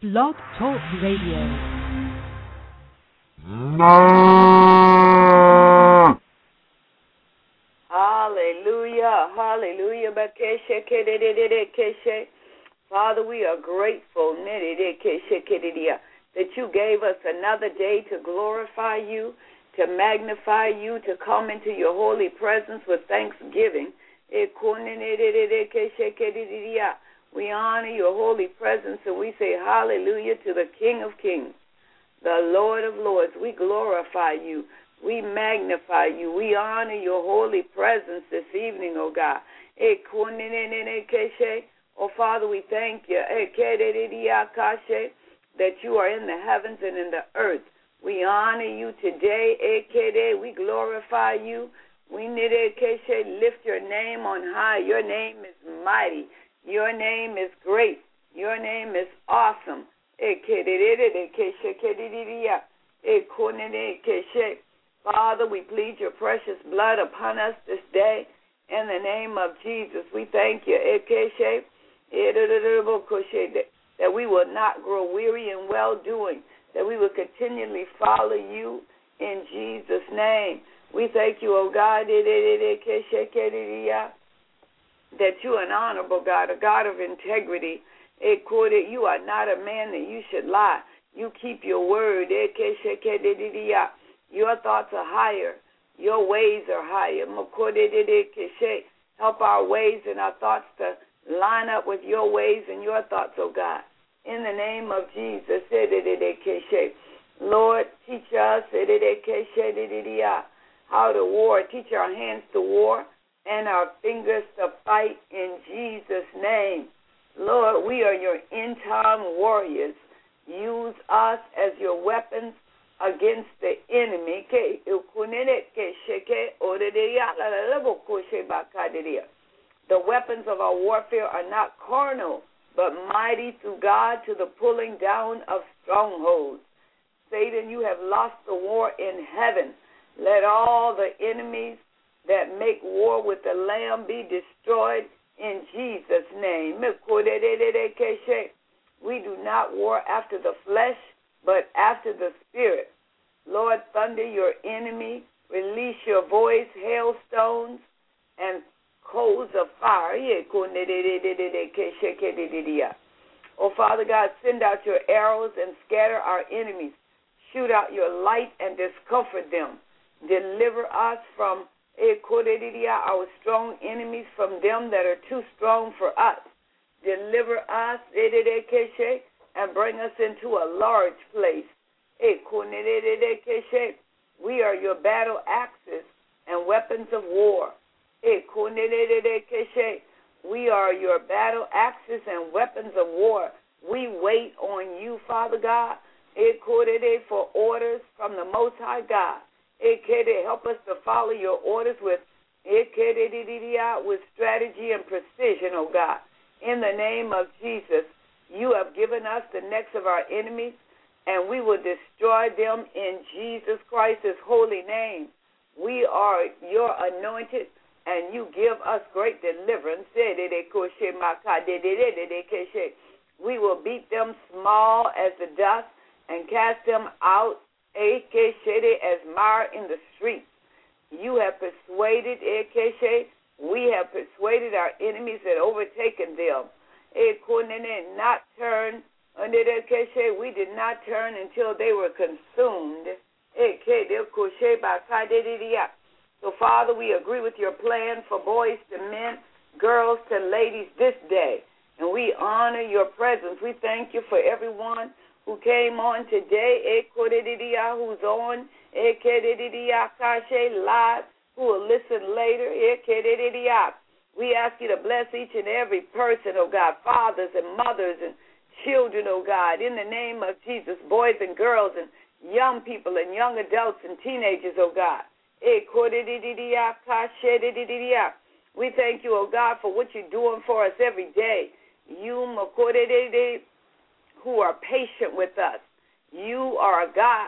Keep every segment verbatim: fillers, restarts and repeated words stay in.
Blog Talk Radio. Hallelujah, hallelujah. Father, we are grateful that you gave us another day to glorify you, to magnify you, to come into your holy presence with thanksgiving. We honor your holy presence and we say hallelujah to the King of Kings, the Lord of Lords. We glorify you. We magnify you. We honor your holy presence this evening, oh God. Oh, Father, we thank you that you are in the heavens and in the earth. We honor you today. We glorify you. We lift your name on high. Your name is mighty. Your name is great. Your name is awesome. Father, we plead your precious blood upon us this day. In the name of Jesus, we thank you that we will not grow weary in well-doing, that we will continually follow you in Jesus' name. We thank you, oh God, that you are an honorable God, a God of integrity. You are not a man that you should lie. You keep your word. Your thoughts are higher. Your ways are higher. Help our ways and our thoughts to line up with your ways and your thoughts, oh God. In the name of Jesus. Lord, teach us how to war. Teach our hands to war and our fingers to fight in Jesus' name. Lord, we are your end-time warriors. Use us as your weapons against the enemy. The weapons of our warfare are not carnal, but mighty through God to the pulling down of strongholds. Satan, you have lost the war in heaven. Let all the enemies that make war with the Lamb be destroyed in Jesus' name. We do not war after the flesh, but after the Spirit. Lord, thunder your enemy. Release your voice, hailstones, and coals of fire. Oh, Father God, send out your arrows and scatter our enemies. Shoot out your light and discomfort them. Deliver us from our strong enemies, from them that are too strong for us. Deliver us and bring us into a large place. We are your battle axes and weapons of war. We are your battle axes and weapons of war. We wait on you, Father God, for orders from the Most High God. Help us to follow your orders with, with strategy and precision, oh God. In the name of Jesus, you have given us the necks of our enemies, and we will destroy them in Jesus Christ's holy name. We are your anointed, and you give us great deliverance. We will beat them small as the dust and cast them out as mire in the streets. You have persuaded, we have persuaded our enemies and overtaken them. Not turn, we did not turn until they were consumed. So, Father, we agree with your plan for boys to men, girls to ladies this day, and we honor your presence. We thank you for everyone who came on today, who's on live, who will listen later. We ask you to bless each and every person, oh God, fathers and mothers and children, oh God, in the name of Jesus, boys and girls and young people and young adults and teenagers, oh God. We thank you, oh God, for what you're doing for us every day. You, who are patient with us. You are a God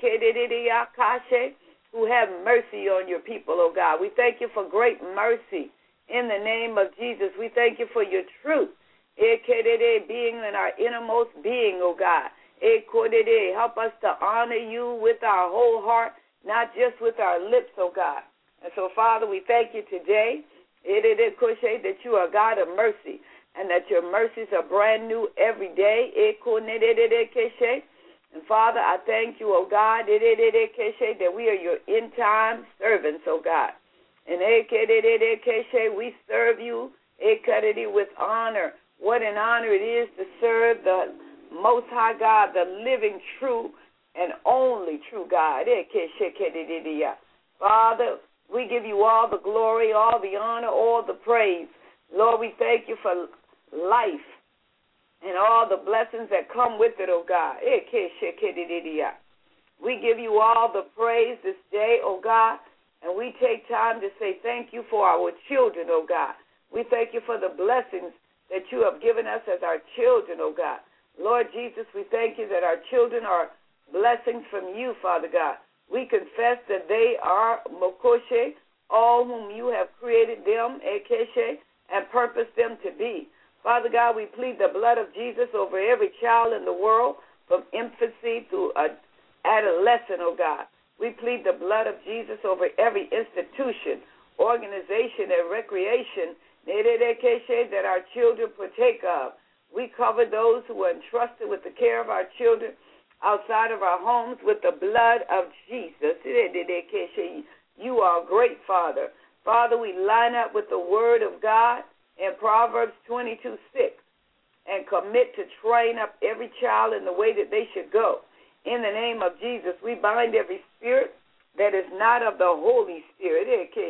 who have mercy on your people, oh God. We thank you for great mercy in the name of Jesus. We thank you for your truth being in our innermost being, oh God. Help us to honor you with our whole heart, not just with our lips, oh God. And so, Father, we thank you today that you are God of mercy and that your mercies are brand new every day. And, Father, I thank you, oh God, that we are your end-time servants, oh God. And we serve you with honor. What an honor it is to serve the Most High God, the living, true, and only true God. Father, we give you all the glory, all the honor, all the praise. Lord, we thank you for life and all the blessings that come with it, oh God. We give you all the praise this day, oh God, and we take time to say thank you for our children, oh God. We thank you for the blessings that you have given us as our children, oh God. Lord Jesus, we thank you that our children are blessings from you, Father God. We confess that they are Mokoshe, all whom you have created them, Ekeshe, and purposed them to be. Father God, we plead the blood of Jesus over every child in the world from infancy through adolescent, oh God. We plead the blood of Jesus over every institution, organization, and recreation that our children partake of. We cover those who are entrusted with the care of our children outside of our homes with the blood of Jesus. You are a great Father. Father, we line up with the word of God in Proverbs twenty-two six and commit to train up every child in the way that they should go. In the name of Jesus, we bind every spirit that is not of the Holy Spirit.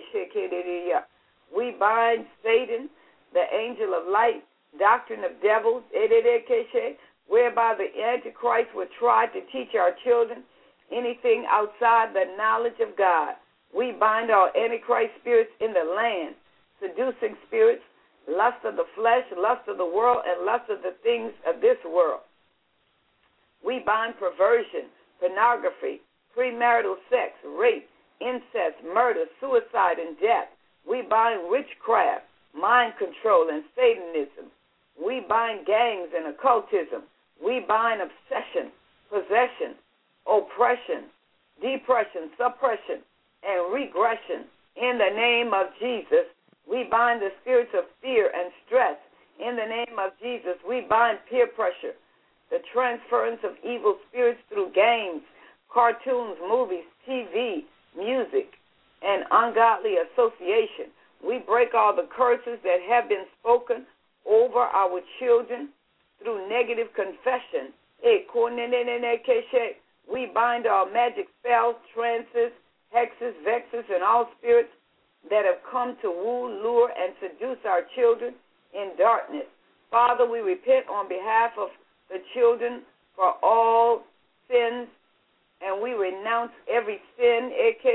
We bind Satan, the angel of light, doctrine of devils, whereby the Antichrist would try to teach our children anything outside the knowledge of God. We bind all Antichrist spirits in the land, seducing spirits, lust of the flesh, lust of the world, and lust of the things of this world. We bind perversion, pornography, premarital sex, rape, incest, murder, suicide, and death. We bind witchcraft, mind control, and Satanism. We bind gangs and occultism. We bind obsession, possession, oppression, depression, suppression, and regression. In the name of Jesus, we bind the spirits of fear and stress. In the name of Jesus, we bind peer pressure, the transference of evil spirits through games, cartoons, movies, T V, music, and ungodly association. We break all the curses that have been spoken over our children through negative confession. We bind all magic spells, trances, hexes, vexes, and all spirits that have come to woo, lure, and seduce our children in darkness. Father, we repent on behalf of the children for all sins, and we renounce every sin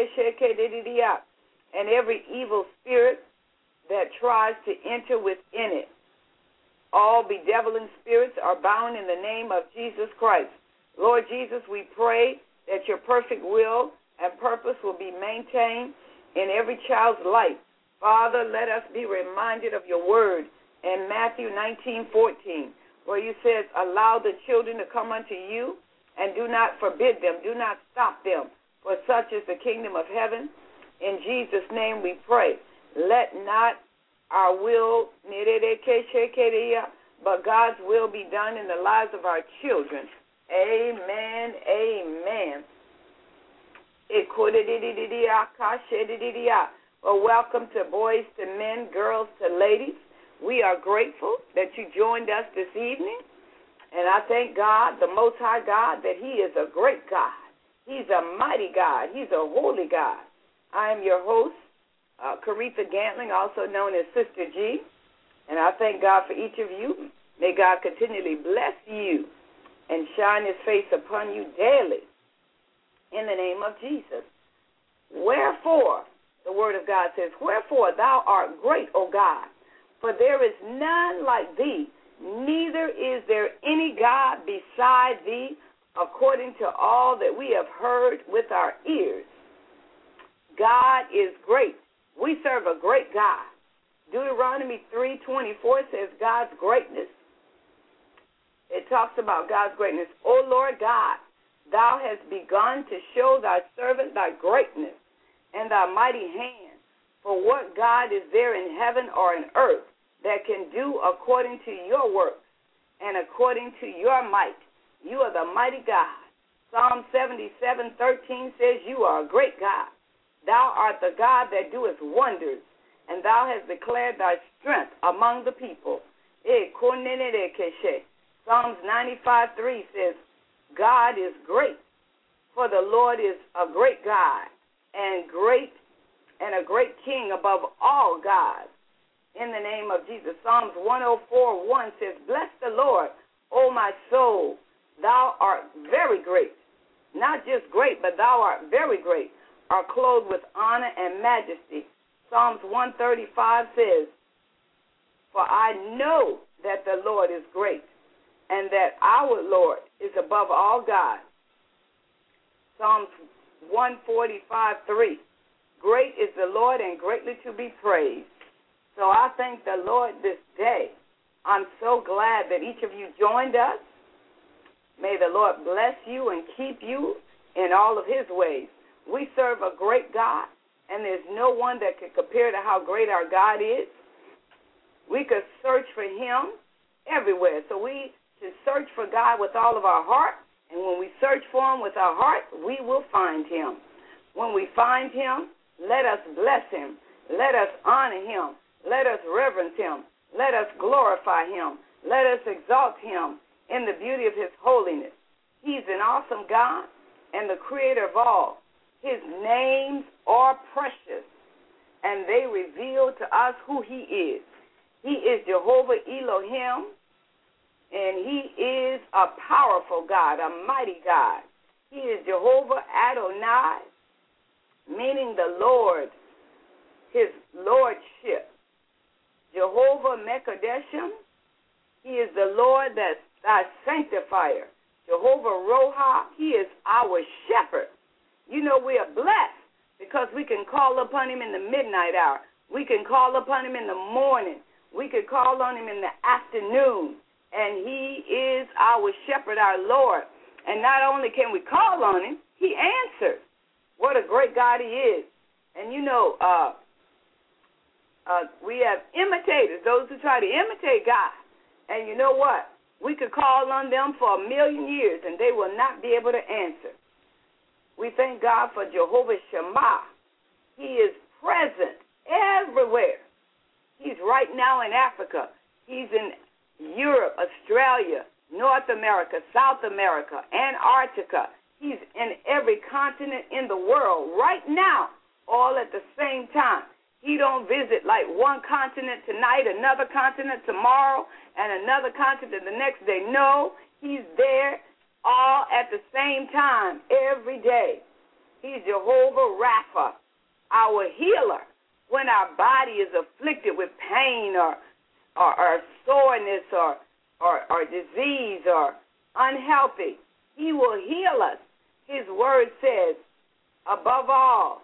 and every evil spirit that tries to enter within it. All bedeviling spirits are bound in the name of Jesus Christ. Lord Jesus, we pray that your perfect will and purpose will be maintained in every child's life. Father, let us be reminded of your word in Matthew nineteen fourteen, where you said, allow the children to come unto you and do not forbid them, do not stop them, for such is the kingdom of heaven. In Jesus' name we pray. Let not our will, but God's will be done in the lives of our children. Amen, amen. Well, welcome to Boys to Men, Girls to Ladies. We are grateful that you joined us this evening, and I thank God, the Most High God, that he is a great God. He's a mighty God. He's a holy God. I am your host, uh, Caretha Gantling, also known as Sister G, and I thank God for each of you. May God continually bless you and shine his face upon you daily in the name of Jesus. Wherefore, the word of God says, wherefore thou art great, O God, for there is none like thee, neither is there any God beside thee, according to all that we have heard with our ears. God is great. We serve a great God. Deuteronomy three twenty-four says God's greatness it talks about God's greatness. O Lord God, thou hast begun to show thy servant thy greatness and thy mighty hand. For what God is there in heaven or in earth that can do according to your works and according to your might? You are the mighty God. Psalm seventy-seven thirteen says, you are a great God. Thou art the God that doeth wonders, and thou hast declared thy strength among the people. Psalms ninety-five three says, God is great, for the Lord is a great God, and great and a great King above all gods. In the name of Jesus. Psalms one oh four one says, bless the Lord, O my soul, thou art very great. Not just great, but thou art very great, are clothed with honor and majesty. Psalms one thirty-five says, for I know that the Lord is great, and that our Lord is above all gods. Psalms one forty-five three, great is the Lord and greatly to be praised. So I thank the Lord this day. I'm so glad that each of you joined us. May the Lord bless you and keep you in all of his ways. We serve a great God, and there's no one that can compare to how great our God is. We could search for him everywhere. So we should search for God with all of our heart, and when we search for him with our heart, we will find him. When we find him, let us bless him. Let us honor him. Let us reverence him. Let us glorify him. Let us exalt him in the beauty of his holiness. He's an awesome God and the creator of all. His names are precious, and they reveal to us who he is. He is Jehovah Elohim, and he is a powerful God, a mighty God. He is Jehovah Adonai, meaning the Lord, his lordship. Jehovah Mekadeshim, he is the Lord that's thy sanctifier. Jehovah Roha, he is our shepherd. You know, we are blessed because we can call upon him in the midnight hour. We can call upon him in the morning. We can call on him in the afternoon. And he is our shepherd, our Lord. And not only can we call on him, he answers. What a great God he is. And you know, uh, uh, we have imitators, those who try to imitate God. And you know what? We could call on them for a million years, and they will not be able to answer. We thank God for Jehovah Shammah. He is present everywhere. He's right now in Africa. He's in Europe, Australia, North America, South America, Antarctica. He's in every continent in the world right now, all at the same time. He don't visit like one continent tonight, another continent tomorrow, and another continent the next day. No, he's there all at the same time every day. He's Jehovah Rapha, our healer. When our body is afflicted with pain or or, or soreness or, or or disease or unhealthy, he will heal us. His word says, above all,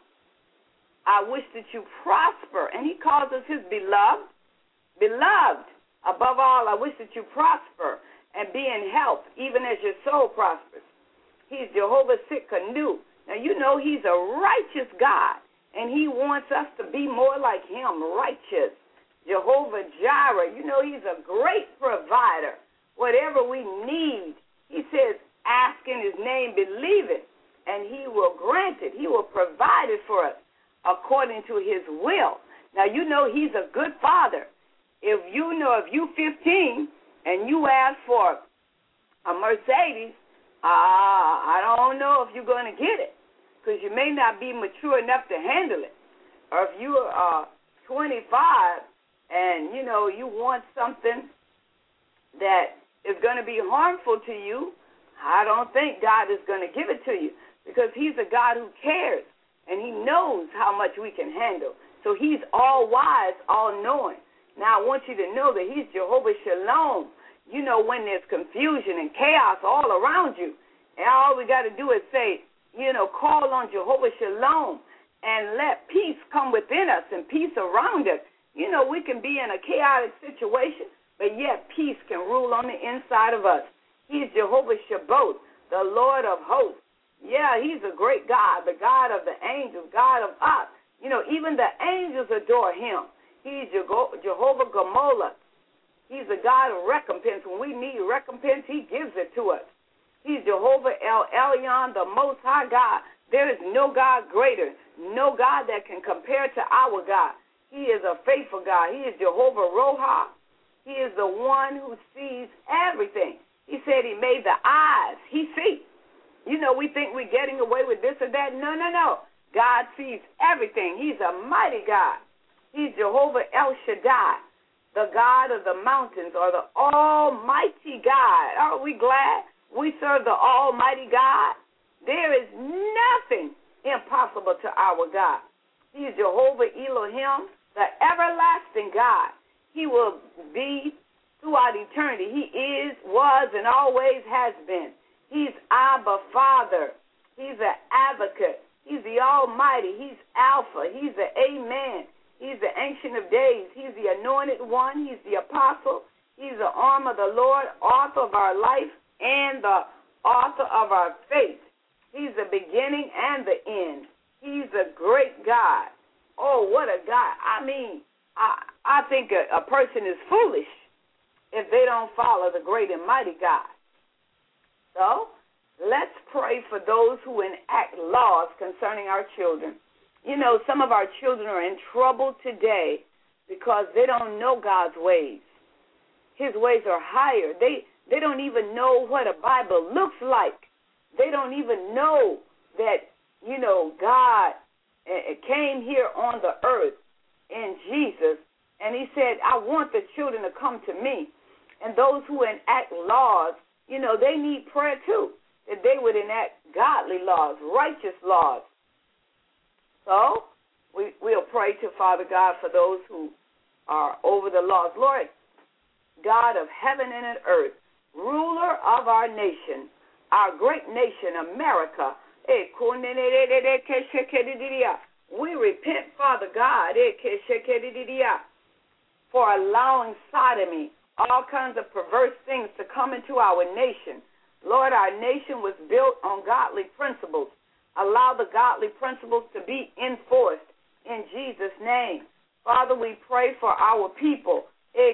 I wish that you prosper. And he calls us his beloved. Beloved, above all, I wish that you prosper and be in health, even as your soul prospers. He's Jehovah Tsidkenu. Now, you know he's a righteous God, and he wants us to be more like him, righteous. Jehovah Jireh, you know he's a great provider. Whatever we need, he says, ask in his name, believe it, and he will grant it. He will provide it for us according to his will. Now, you know he's a good father. If you know, if you fifteen and you ask for a Mercedes, ah, I don't know if you're going to get it because you may not be mature enough to handle it. Or if you are twenty-five and, you know, you want something that is going to be harmful to you, I don't think God is going to give it to you because he's a God who cares, and he knows how much we can handle. So he's all-wise, all-knowing. Now, I want you to know that he's Jehovah Shalom. You know, when there's confusion and chaos all around you, and all we got to do is say, you know, call on Jehovah Shalom and let peace come within us and peace around us. You know, we can be in a chaotic situation, but yet peace can rule on the inside of us. He's Jehovah Shabbat, the Lord of hosts. Yeah, he's a great God, the God of the angels, God of us. You know, even the angels adore him. He's Jehovah Gamola. He's a God of recompense. When we need recompense, he gives it to us. He's Jehovah El Elyon, the Most High God. There is no God greater, no God that can compare to our God. He is a faithful God. He is Jehovah Roha. He is the one who sees everything. He said he made the eyes. He sees. You know, we think we're getting away with this or that. No, no, no. God sees everything. He's a mighty God. He's Jehovah El Shaddai, the God of the mountains, or the almighty God. Are we glad we serve the almighty God? There is nothing impossible to our God. He is Jehovah Elohim, the everlasting God. He will be throughout eternity. He is, was, and always has been. He's Abba Father. He's an advocate. He's the Almighty. He's Alpha. He's the Amen. He's the Ancient of Days. He's the Anointed One. He's the Apostle. He's the arm of the Lord, author of our life, and the author of our faith. He's the beginning and the end. He's a great God. Oh, what a God. I mean, I, I think a, a person is foolish if they don't follow the great and mighty God. So, let's pray for those who enact laws concerning our children. You know, some of our children are in trouble today because they don't know God's ways. His ways are higher. They they don't even know what a Bible looks like. They don't even know that, you know, God came here on the earth in Jesus, and he said, I want the children to come to me. And those who enact laws, you know, they need prayer too, that they would enact godly laws, righteous laws. So we, we'll pray to Father God for those who are over the laws. Lord, God of heaven and earth, ruler of our nation, our great nation, America. We repent, Father God, for allowing sodomy, all kinds of perverse things to come into our nation. Lord, our nation was built on godly principles. Allow the godly principles to be enforced in Jesus' name. Father, we pray for our people.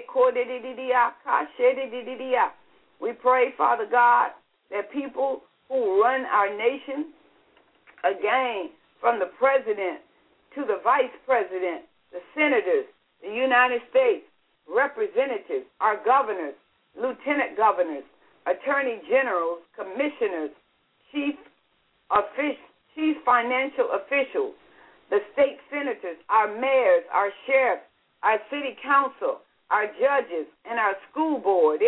We pray, Father God, that people who run our nation, again, from the president to the vice president, the senators, the United States, representatives, our governors, lieutenant governors, attorney generals, commissioners, chief, offic- chief financial officials, the state senators, our mayors, our sheriffs, our city council, our judges, and our school board.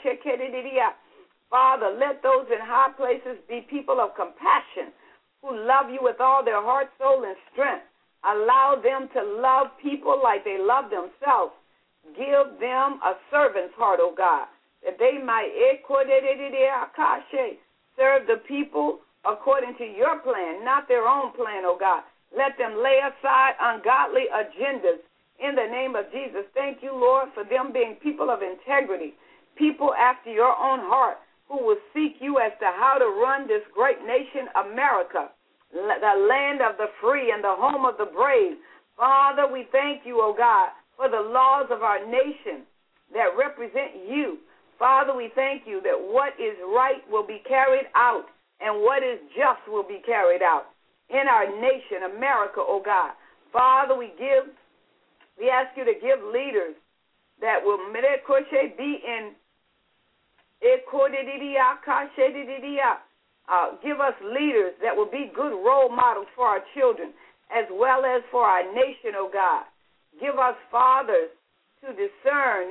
Father, let those in high places be people of compassion who love you with all their heart, soul, and strength. Allow them to love people like they love themselves. Give them a servant's heart, O God, that they might serve the people according to your plan, not their own plan, O God. Let them lay aside ungodly agendas in the name of Jesus. Thank you, Lord, for them being people of integrity, people after your own heart, who will seek you as to how to run this great nation, America, the land of the free and the home of the brave. Father, we thank you, O God, for the laws of our nation that represent you. Father, we thank you that what is right will be carried out and what is just will be carried out in our nation, America, O God. Father, we give, we ask you to give leaders that will be in Uh, give us leaders that will be good role models for our children as well as for our nation, oh God. Give us fathers to discern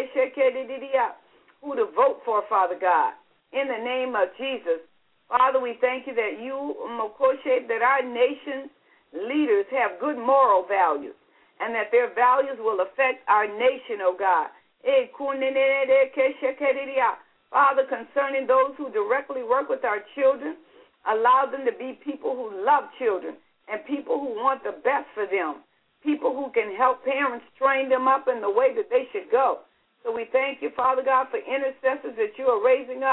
who to vote for, Father God, in the name of Jesus. Father, we thank you that you, that our nation's leaders have good moral values and that their values will affect our nation, oh God. Father, concerning those who directly work with our children, allow them to be people who love children and people who want the best for them, people who can help parents train them up in the way that they should go. So we thank you, Father God, for intercessors that you are raising up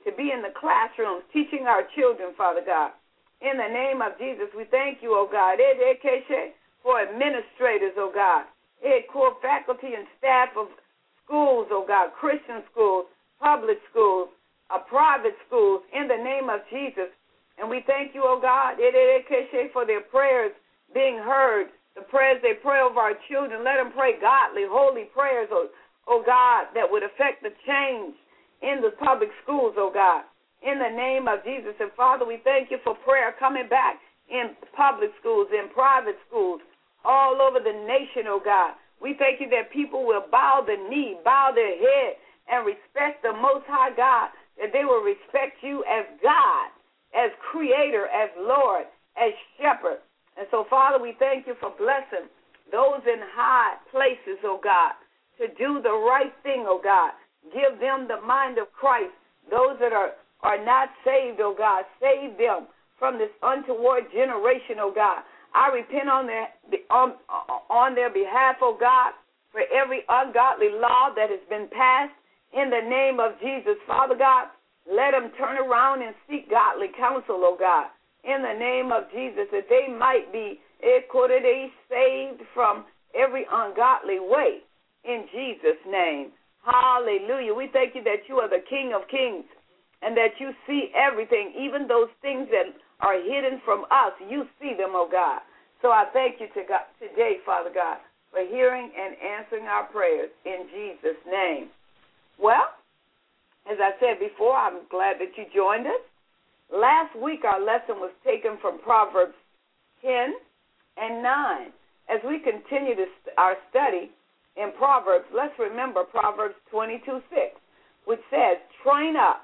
to be in the classrooms teaching our children, Father God. In the name of Jesus, we thank you, oh God, for administrators, oh God, core faculty and staff of schools, oh God, Christian schools, public schools, uh, private schools, in the name of Jesus. And we thank you, oh God, for their prayers being heard, the prayers they pray over our children. Let them pray godly, holy prayers, oh, oh God, that would affect the change in the public schools, oh God, in the name of Jesus. And Father, we thank you for prayer coming back in public schools, in private schools, all over the nation, oh God. We thank you that people will bow the knee, bow their head, and respect the Most High God, that they will respect you as God, as Creator, as Lord, as Shepherd. And so, Father, we thank you for blessing those in high places, oh God, to do the right thing, oh God. Give them the mind of Christ. Those that are, are not saved, oh God, save them from this untoward generation, oh God. I repent on their on, on their behalf, oh God, for every ungodly law that has been passed in the name of Jesus. Father God, let them turn around and seek godly counsel, oh God, in the name of Jesus, that they might be saved from every ungodly way in Jesus' name. Hallelujah. We thank you that you are the King of kings and that you see everything, even those things that are hidden from us. You see them, oh God. So I thank you to God, today, Father God, for hearing and answering our prayers in Jesus' name. Well, as I said before, I'm glad that you joined us. Last week our lesson was taken from Proverbs ten and nine. As we continue to st- our study in Proverbs, let's remember Proverbs twenty-two six, which says, train up,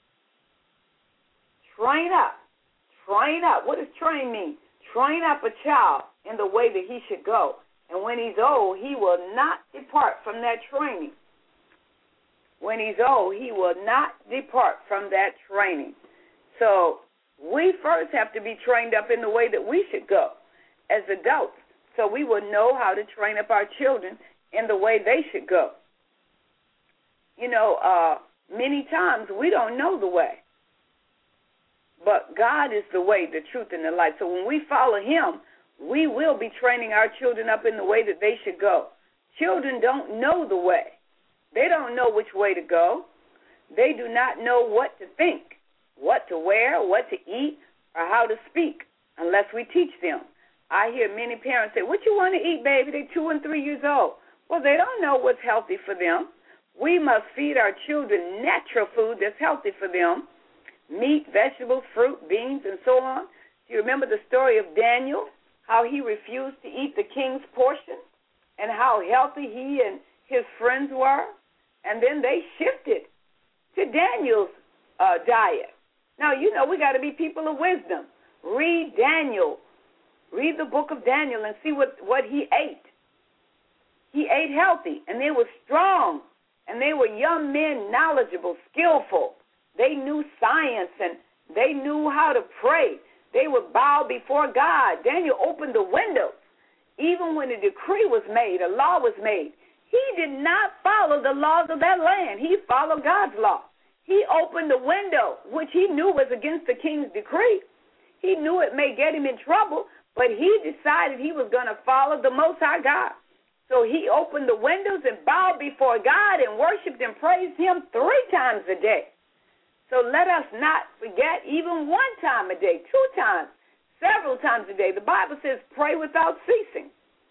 train up, train up. What does train mean? Train up a child in the way that he should go, and when he's old, he will not depart from that training. When he's old, he will not depart from that training. So we first have to be trained up in the way that we should go as adults, so we will know how to train up our children in the way they should go. You know, uh, many times we don't know the way, but God is the way, the truth, and the life. So when we follow him, we will be training our children up in the way that they should go. Children don't know the way. They don't know which way to go. They do not know what to think, what to wear, what to eat, or how to speak unless we teach them. I hear many parents say, what you want to eat, baby? They're two and three years old. Well, they don't know what's healthy for them. We must feed our children natural food that's healthy for them, meat, vegetables, fruit, beans, and so on. Do you remember the story of Daniel, how he refused to eat the king's portion and how healthy he and his friends were? And then they shifted to Daniel's uh, diet. Now, you know, we got to be people of wisdom. Read Daniel. Read the book of Daniel and see what, what he ate. He ate healthy, and they were strong, and they were young men, knowledgeable, skillful. They knew science, and they knew how to pray. They would bow before God. Daniel opened the windows. Even when a decree was made, a law was made, he did not follow the laws of that land. He followed God's law. He opened the window, which he knew was against the king's decree. He knew it may get him in trouble, but he decided he was going to follow the Most High God. So he opened the windows and bowed before God and worshiped and praised him three times a day. So let us not forget even one time a day, two times, several times a day. The Bible says pray without ceasing.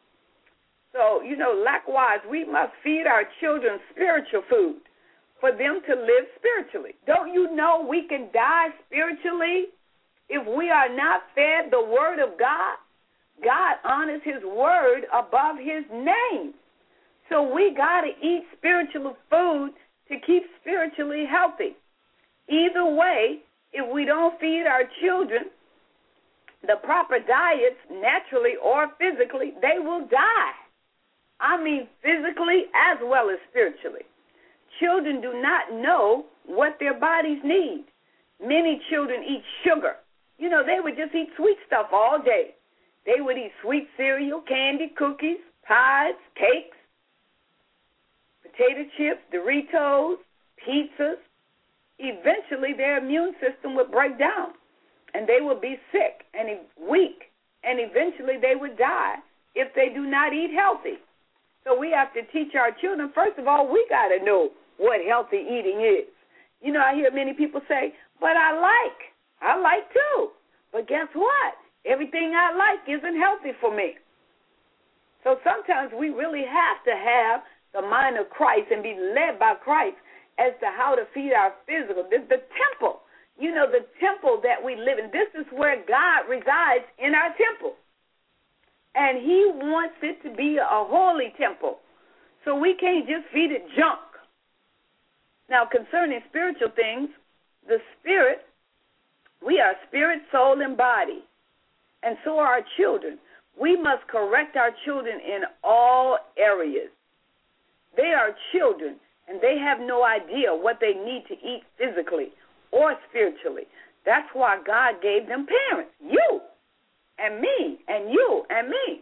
So, you know, likewise, we must feed our children spiritual food for them to live spiritually. Don't you know we can die spiritually if we are not fed the word of God? God honors his word above his name. So we got to eat spiritual food to keep spiritually healthy. Either way, if we don't feed our children the proper diets, naturally or physically, they will die. I mean physically as well as spiritually. Children do not know what their bodies need. Many children eat sugar. You know, they would just eat sweet stuff all day. They would eat sweet cereal, candy, cookies, pies, cakes, potato chips, Doritos, pizzas. eventually their immune system would break down, and they would be sick and weak, and eventually they would die if they do not eat healthy. So we have to teach our children, first of all, we got to know what healthy eating is. You know, I hear many people say, but I like. I like too. But guess what? Everything I like isn't healthy for me. So sometimes we really have to have the mind of Christ and be led by Christ as to how to feed our physical. This is the temple. You know, the temple that we live in. This is where God resides, in our temple. And he wants it to be a holy temple. So we can't just feed it junk. Now, concerning spiritual things, the spirit, we are spirit, soul, and body. And so are our children. We must correct our children in all areas. They are children, and they have no idea what they need to eat physically or spiritually. That's why God gave them parents, you and me and you and me.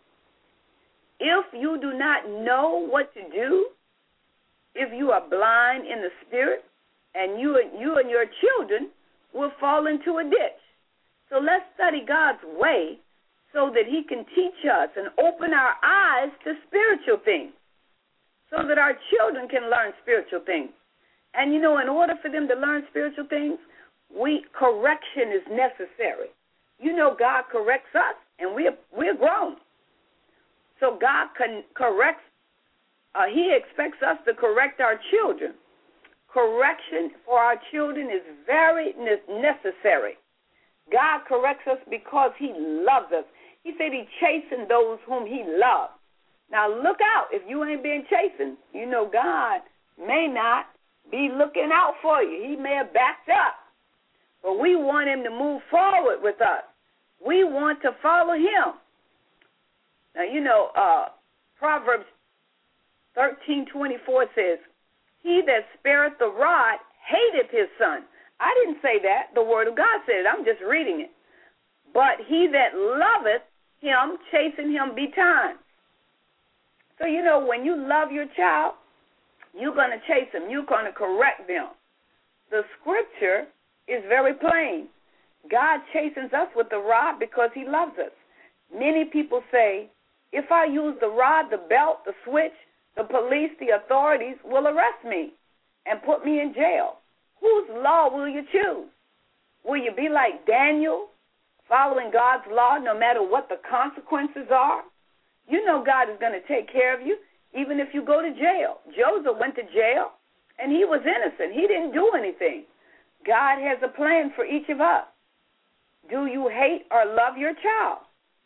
If you do not know what to do, if you are blind in the spirit, and you, you and your children will fall into a ditch. So let's study God's way so that he can teach us and open our eyes to spiritual things so that our children can learn spiritual things. And, you know, in order for them to learn spiritual things, we correction is necessary. You know, God corrects us, and we're, we're grown. So God can corrects, uh, he expects us to correct our children. Correction for our children is very necessary. God corrects us because he loves us. He said he chastens those whom he loves. Now, look out. If you ain't being chastened, you know God may not be looking out for you. He may have backed up. But we want him to move forward with us. We want to follow him. Now, you know, uh, Proverbs thirteen twenty-four says, he that spareth the rod hateth his son. I didn't say that. The word of God said it. I'm just reading it. But he that loveth him, chasten him betimes. So, you know, when you love your child, you're going to chase them. You're going to correct them. The scripture is very plain. God chastens us with the rod because he loves us. Many people say, if I use the rod, the belt, the switch, the police, the authorities will arrest me and put me in jail. Whose law will you choose? Will you be like Daniel, following God's law no matter what the consequences are? You know God is going to take care of you even if you go to jail. Joseph went to jail, and he was innocent. He didn't do anything. God has a plan for each of us. Do you hate or love your child?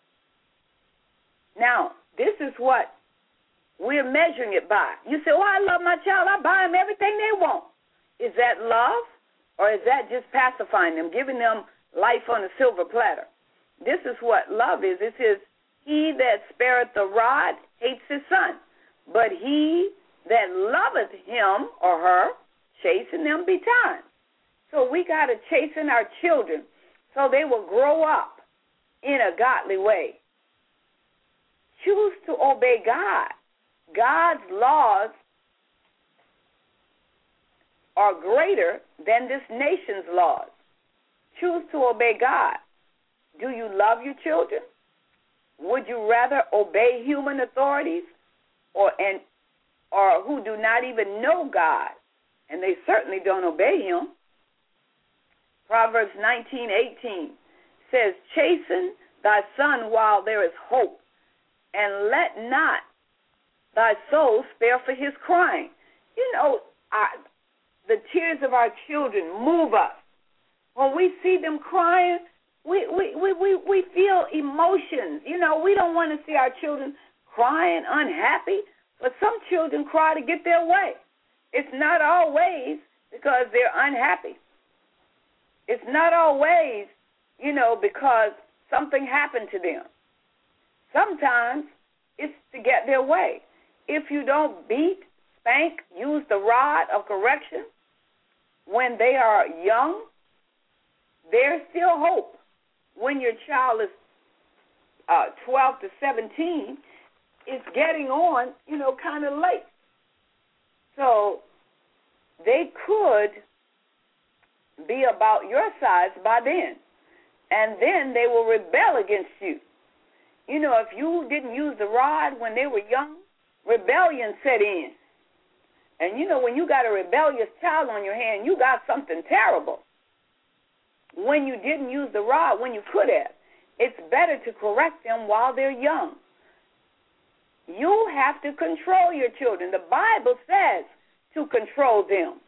Now, this is what we're measuring it by. You say, oh, I love my child. I buy them everything they want. Is that love, or is that just pacifying them, giving them life on a silver platter? This is what love is. It says, he that spareth the rod hates his son, but he that loveth him or her chasten them betimes. So we got to chasten our children so they will grow up in a godly way. Choose to obey God. God's laws are greater than this nation's laws. Choose to obey God. Do you love your children? Would you rather obey human authorities or and or who do not even know God, and they certainly don't obey him? Proverbs nineteen eighteen says, chasten thy son while there is hope, and let not thy soul spare for his crying. You know, our, the tears of our children move us. When we see them crying, we, we, we, we, we feel emotions. You know, we don't want to see our children crying, unhappy, but some children cry to get their way. It's not always because they're unhappy. It's not always, you know, because something happened to them. Sometimes it's to get their way. If you don't beat, spank, use the rod of correction when they are young, there's still hope. When your child is uh, twelve to seventeen, it's getting on, you know, kind of late. So they could be about your size by then. And then they will rebel against you. You know, if you didn't use the rod when they were young, rebellion set in. And, you know, when you got a rebellious child on your hand, you got something terrible. When you didn't use the rod when you could have, it's better to correct them while they're young. You have to control your children. The Bible says to control them.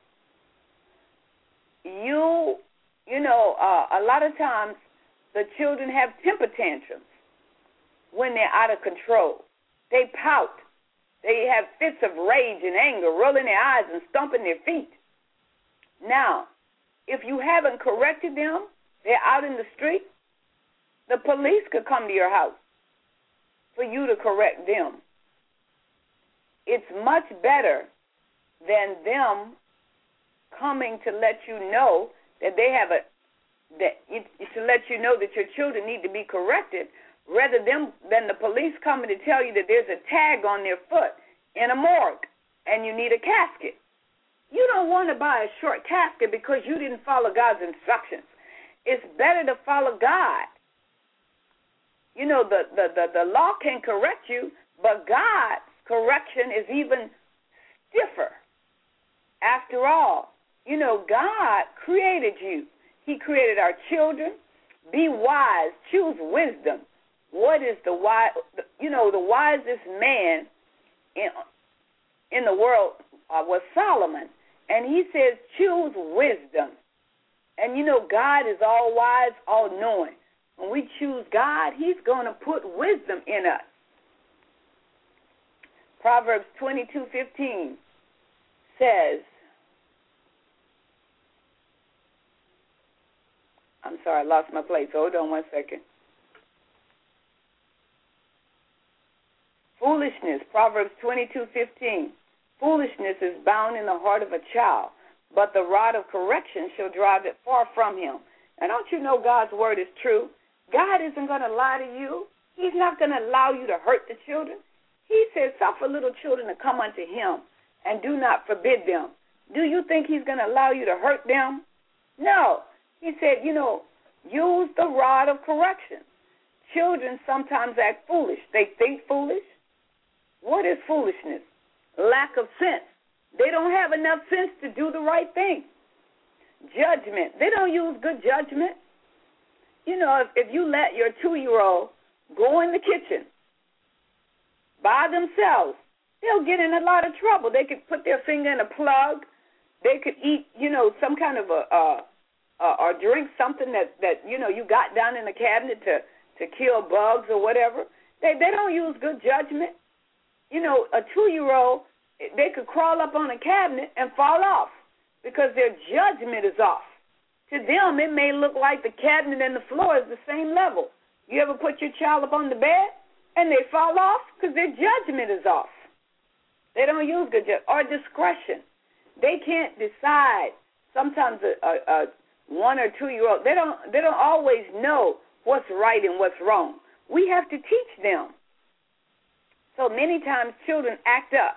You, you know, uh, a lot of times the children have temper tantrums when they're out of control. They pout. They have fits of rage and anger, rolling their eyes and stomping their feet. Now, if you haven't corrected them, they're out in the street, the police could come to your house for you to correct them. It's much better than them coming to let you know that they have a, that it, to let you know that your children need to be corrected, rather than, than the police coming to tell you that there's a tag on their foot in a morgue and you need a casket. You don't want to buy a short casket because you didn't follow God's instructions. It's better to follow God. You know, the, the, the, the law can correct you, but God's correction is even stiffer. After all, you know, God created you. He created our children. Be wise. Choose wisdom. What is the wise, you know, the wisest man in, in the world uh, was Solomon. And he says, choose wisdom. And, you know, God is all wise, all knowing. When we choose God, he's going to put wisdom in us. Proverbs twenty-two fifteen says, I'm sorry, I lost my place. Hold on one second. Foolishness, Proverbs twenty-two fifteen. Foolishness is bound in the heart of a child, but the rod of correction shall drive it far from him. And don't you know God's word is true? God isn't going to lie to you. He's not going to allow you to hurt the children. He says, suffer little children to come unto him, and do not forbid them. Do you think he's going to allow you to hurt them? No. He said, you know, use the rod of correction. Children sometimes act foolish. They think foolish. What is foolishness? Lack of sense. They don't have enough sense to do the right thing. Judgment. They don't use good judgment. You know, if, if you let your two-year-old go in the kitchen by themselves, they'll get in a lot of trouble. They could put their finger in a plug. They could eat, you know, some kind of a, uh, uh, or drink something that, that, you know, you got down in the cabinet to, to kill bugs or whatever. They, they don't use good judgment. You know, a two-year-old, they could crawl up on a cabinet and fall off because their judgment is off. To them, it may look like the cabinet and the floor is the same level. You ever put your child up on the bed and they fall off? Because their judgment is off. They don't use good judgment. Or discretion. They can't decide. Sometimes a, a, a one or two-year-old, they don't, they don't always know what's right and what's wrong. We have to teach them. So many times children act up.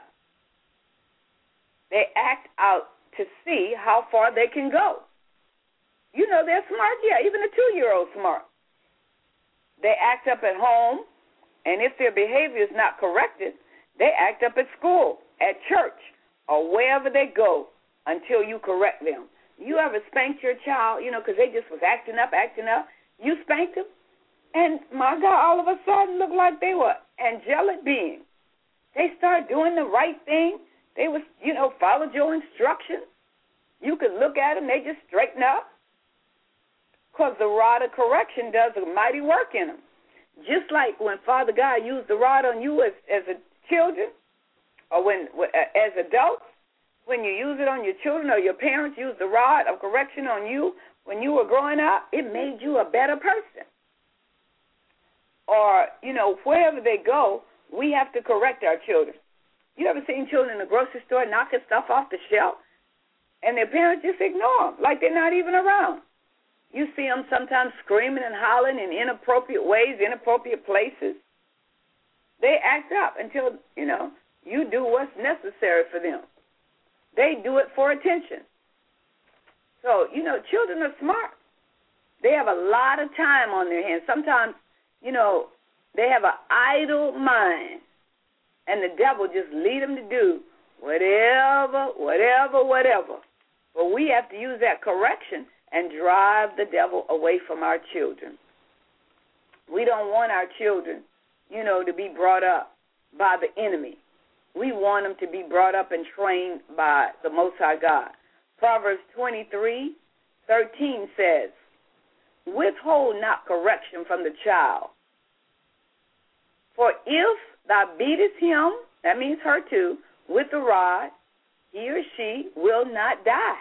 They act out to see how far they can go. You know, they're smart. Yeah, even a two-year-old smart. They act up at home, and if their behavior is not corrected, they act up at school, at church, or wherever they go until you correct them. You ever spanked your child, you know, because they just was acting up, acting up. You spanked them, and, my God, all of a sudden looked like they were angelic beings. They started doing the right thing. They was, you know, followed your instructions. You could look at them, they just straighten up. Because the rod of correction does a mighty work in them. Just like when Father God used the rod on you as, as a children, or when as adults, when you use it on your children or your parents use the rod of correction on you when you were growing up, it made you a better person. Or, you know, wherever they go, we have to correct our children. You ever seen children in the grocery store knocking stuff off the shelf, and their parents just ignore them like they're not even around? You see them sometimes screaming and hollering in inappropriate ways, inappropriate places. They act up until, you know, you do what's necessary for them. They do it for attention. So, you know, children are smart. They have a lot of time on their hands. Sometimes, you know, they have an idle mind, and the devil just lead them to do whatever, whatever, whatever. But we have to use that correction and drive the devil away from our children. We don't want our children, you know, to be brought up by the enemy. We want them to be brought up and trained by the Most High God. Proverbs twenty-three thirteen says, withhold not correction from the child. For if thou beatest him, that means her too, with the rod, he or she will not die.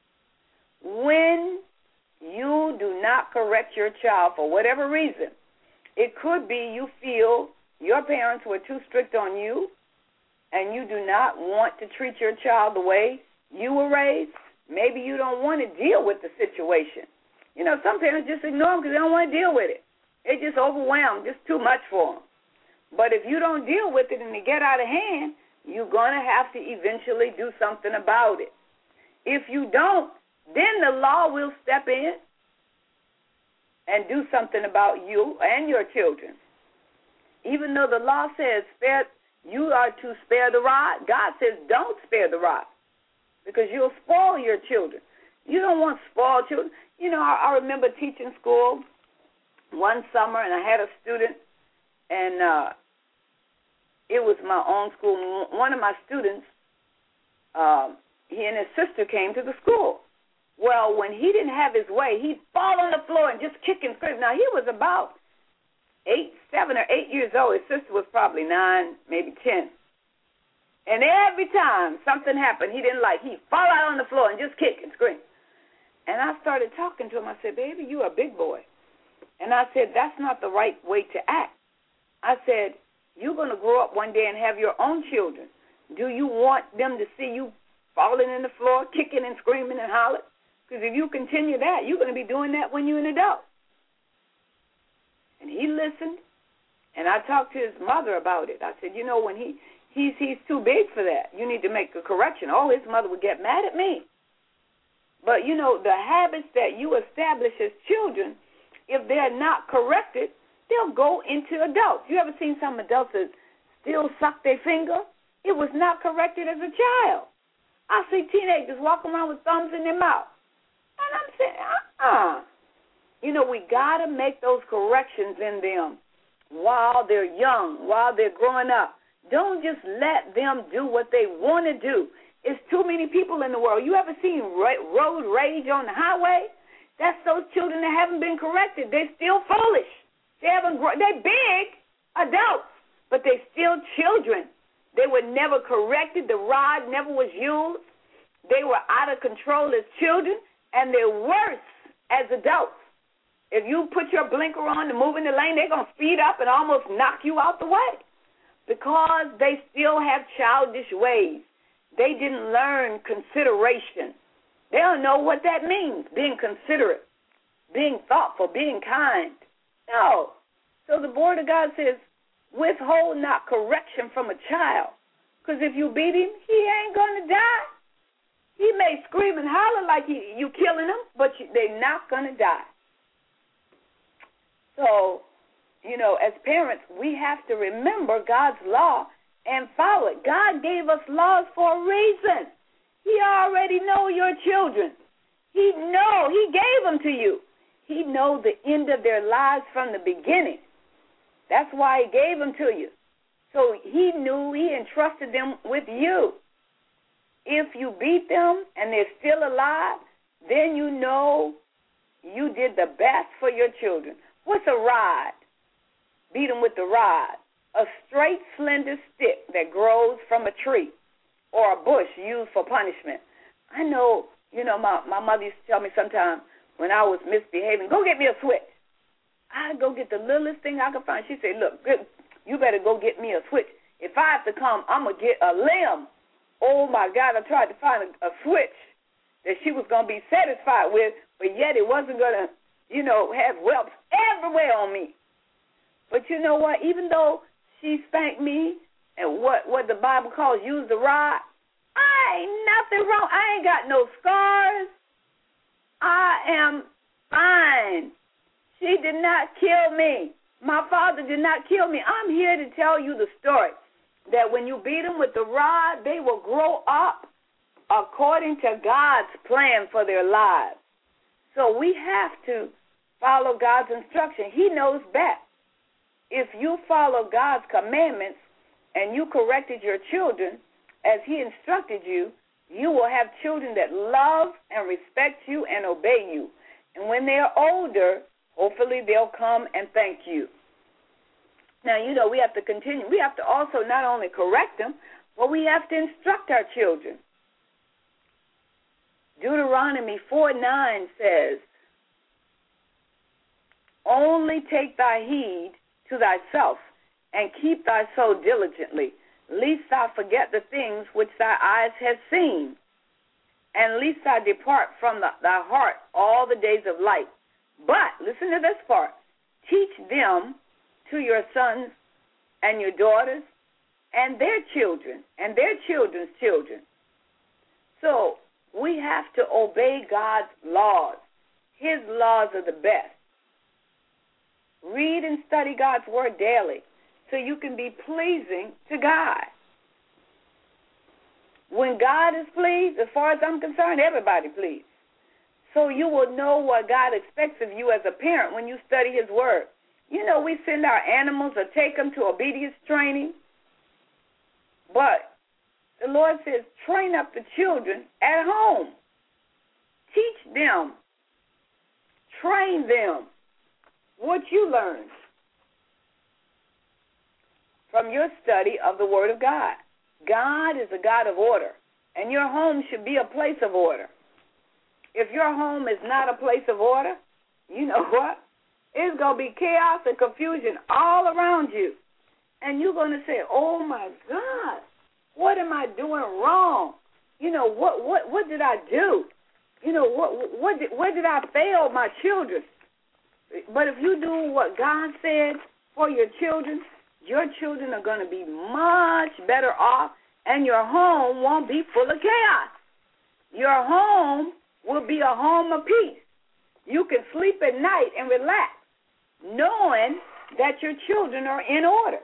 When you do not correct your child for whatever reason, it could be you feel your parents were too strict on you and you do not want to treat your child the way you were raised. Maybe you don't want to deal with the situation. You know, some parents just ignore them because they don't want to deal with it. It's just overwhelmed, just too much for them. But if you don't deal with it and they get out of hand, you're going to have to eventually do something about it. If you don't, then the law will step in and do something about you and your children. Even though the law says spare, you are to spare the rod, God says don't spare the rod because you'll spoil your children. You don't want spoiled children. You know, I, I remember teaching school one summer, and I had a student, and uh, it was my own school. One of my students, uh, he and his sister came to the school. Well, when he didn't have his way, he'd fall on the floor and just kick and scream. Now, he was about eight, seven or eight years old. His sister was probably nine, maybe ten. And every time something happened he didn't like, he'd fall out on the floor and just kick and scream. And I started talking to him. I said, baby, you're a big boy. And I said, that's not the right way to act. I said, you're going to grow up one day and have your own children. Do you want them to see you falling in the floor, kicking and screaming and hollering? Because if you continue that, you're going to be doing that when you're an adult. And he listened, and I talked to his mother about it. I said, you know, when he he's he's too big for that. You need to make a correction. Oh, his mother would get mad at me. But, you know, the habits that you establish as children, if they're not corrected, they'll go into adults. You ever seen some adults that still suck their finger? It was not corrected as a child. I see teenagers walking around with thumbs in their mouth. And I'm saying, uh-uh. You know, we got to make those corrections in them while they're young, while they're growing up. Don't just let them do what they want to do. It's too many people in the world. You ever seen road rage on the highway? That's those children that haven't been corrected. They're still foolish. They haven't. They're big adults, but they're still children. They were never corrected. The rod never was used. They were out of control as children, and they're worse as adults. If you put your blinker on to move in the lane, they're going to speed up and almost knock you out the way because they still have childish ways. They didn't learn consideration. They don't know what that means, being considerate, being thoughtful, being kind. No. So the Word of God says, withhold not correction from a child, because if you beat him, he ain't going to die. He may scream and holler like he, you killing him, but you, they're not going to die. So, you know, as parents, we have to remember God's law and follow it. God gave us laws for a reason. He already know your children. He know. He gave them to you. He know the end of their lives from the beginning. That's why he gave them to you. So he knew, he entrusted them with you. If you beat them and they're still alive, then you know you did the best for your children. What's a rod? Beat them with the rod. A straight, slender stick that grows from a tree or a bush used for punishment. I know, you know, my, my mother used to tell me sometimes when I was misbehaving, go get me a switch. I'd go get the littlest thing I could find. She said, look, good, you better go get me a switch. If I have to come, I'm going to get a limb. Oh, my God, I tried to find a, a switch that she was going to be satisfied with, but yet it wasn't going to, you know, have whelps everywhere on me. But you know what? Even though she spanked me and what, what the Bible calls use the rod, I ain't nothing wrong. I ain't got no scars. I am fine. She did not kill me. My father did not kill me. I'm here to tell you the story that when you beat them with the rod, they will grow up according to God's plan for their lives. So we have to follow God's instruction. He knows best. If you follow God's commandments and you corrected your children as he instructed you, you will have children that love and respect you and obey you. And when they're older, hopefully they'll come and thank you. Now, you know, we have to continue. We have to also not only correct them, but we have to instruct our children. Deuteronomy four nine says, only take thy heed to thyself and keep thy soul diligently, lest thou forget the things which thy eyes have seen, and lest thou depart from the, thy heart all the days of life. But, listen to this part, teach them to your sons and your daughters and their children and their children's children. So we have to obey God's laws. His laws are the best. Read and study God's word daily so you can be pleasing to God. When God is pleased, as far as I'm concerned, everybody pleased. So you will know what God expects of you as a parent when you study his word. You know, we send our animals or take them to obedience training. But the Lord says, train up the children at home. Teach them. Train them what you learned from your study of the Word of God. God is a God of order, and your home should be a place of order. If your home is not a place of order, you know what? It's going to be chaos and confusion all around you. And you're going to say, oh, my God, what am I doing wrong? You know, what what, what did I do? You know, what what did, where did I fail my children? But if you do what God said for your children, your children are going to be much better off, and your home won't be full of chaos. Your home will be a home of peace. You can sleep at night and relax, knowing that your children are in order.